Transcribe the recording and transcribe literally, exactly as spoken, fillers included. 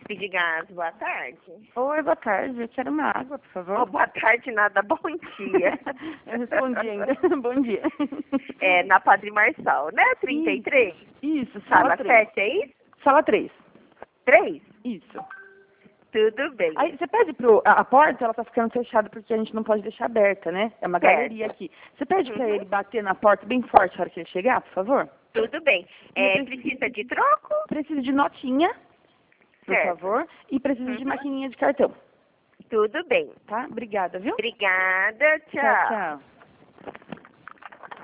Speed Gás, boa tarde. Oi, boa tarde. Eu quero uma água, por favor. Oh, boa tarde, nada, bom dia. Eu respondi ainda. Bom dia. É, na Padre Marçal, né? trinta e três? Isso, Sala sala três. sete, é isso? Sala três. três? Isso. Tudo bem. Aí você pede pro... A, a porta, ela tá ficando fechada porque a gente não pode deixar aberta, né? É uma Certo. galeria aqui. Você pede pra Uhum. ele bater na porta bem forte na hora que ele chegar, por favor? Tudo bem. É, Eu precisa de troco? Preciso de notinha, por Certo. favor. E preciso de Uhum. maquininha de cartão. Tudo bem. Tá? Obrigada, viu? Obrigada, Tchau, tchau.